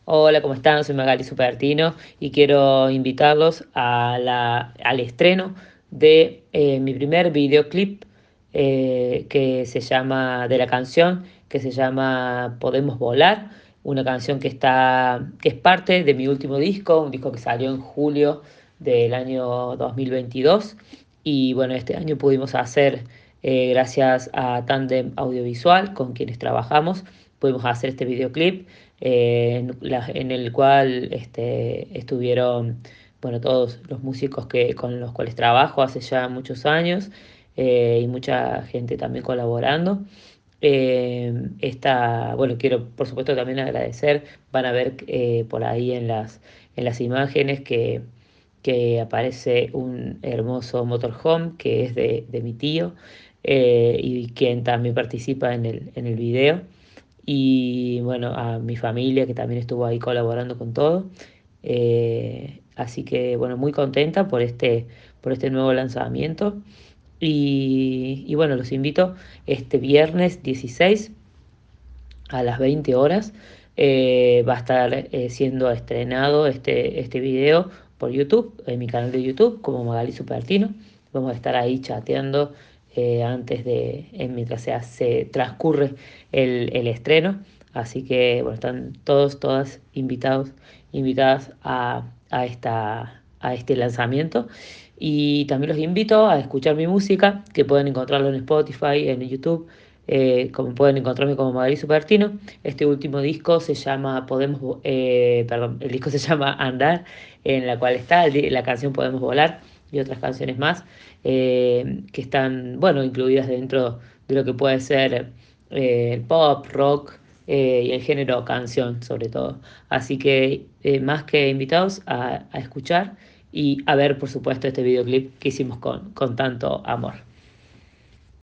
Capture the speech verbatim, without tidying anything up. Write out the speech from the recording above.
Hola, ¿cómo están? Soy Magali Supertino y quiero invitarlos a la, al estreno de eh, mi primer videoclip eh, que se llama, de la canción que se llama Podemos Volar, una canción que está, que es parte de mi último disco, un disco que salió en julio del año dos mil veintidós. Y bueno, este año pudimos hacer, eh, gracias a Tandem Audiovisual con quienes trabajamos, pudimos hacer este videoclip, eh, en, la- en el cual este, estuvieron, bueno, todos los músicos que, con los cuales trabajo hace ya muchos años, eh, y mucha gente también colaborando. Eh, esta, bueno, quiero por supuesto también agradecer, van a ver eh, por ahí en las, en las imágenes que, que aparece un hermoso motorhome que es de, de mi tío, eh, y quien también participa en el, en el video. Y bueno, a mi familia que también estuvo ahí colaborando con todo. Eh, así que bueno, muy contenta por este, por este nuevo lanzamiento. Y, y bueno, los invito este viernes dieciséis a las veinte horas. Eh, va a estar eh, siendo estrenado este, este video por YouTube, en mi canal de YouTube, como Magali Supertino. Vamos a estar ahí chateando eh, antes de, eh, mientras se hace, transcurre el, el estreno. Así que, bueno, están todos, todas invitados, invitadas a, a, esta, a este lanzamiento. Y también los invito a escuchar mi música, que pueden encontrarlo en Spotify, en YouTube, eh, como pueden encontrarme como Magali Supertino. Este último disco se llama Podemos, eh, perdón, el disco se llama Andar, en la cual está el la canción Podemos Volar y otras canciones más, eh, que están, bueno, incluidas dentro de lo que puede ser eh, el pop, rock, eh, y el género canción sobre todo. Así que eh, más que invitados a, a escuchar y a ver, por supuesto, este videoclip que hicimos con, con tanto amor.